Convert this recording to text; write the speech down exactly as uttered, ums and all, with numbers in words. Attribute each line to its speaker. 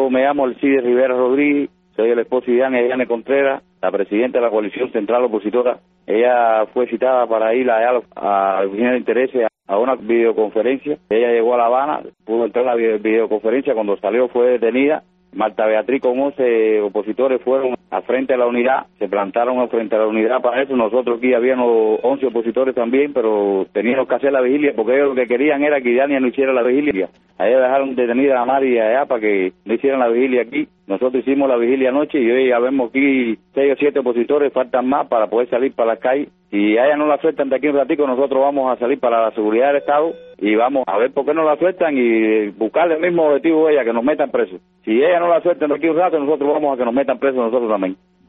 Speaker 1: me llamo Alcides Rivera Rodríguez, soy el esposo de Diane, Diane Contreras, la presidenta de la coalición central opositora. Ella fue citada para ir allá a la oficina de intereses a una videoconferencia. Ella llegó a La Habana, pudo entrar a la videoconferencia, cuando salió fue detenida. Marta Beatriz con once opositores fueron al frente de la unidad, se plantaron al frente de la unidad para eso. Nosotros aquí habíamos once opositores también, pero teníamos que hacer la vigilia porque ellos lo que querían era que Diane no hiciera la vigilia. Allá dejaron detenida a Mari allá para que no hicieran la vigilia aquí. Nosotros hicimos la vigilia anoche y hoy ya vemos aquí seis o siete opositores, faltan más para poder salir para la calle. Si a ella no la sueltan de aquí un ratico, nosotros vamos a salir para la seguridad del Estado y vamos a ver por qué no la sueltan y buscarle el mismo objetivo a ella, que nos metan presos. Si ella no la sueltan de aquí un rato, nosotros vamos a que nos metan presos nosotros también.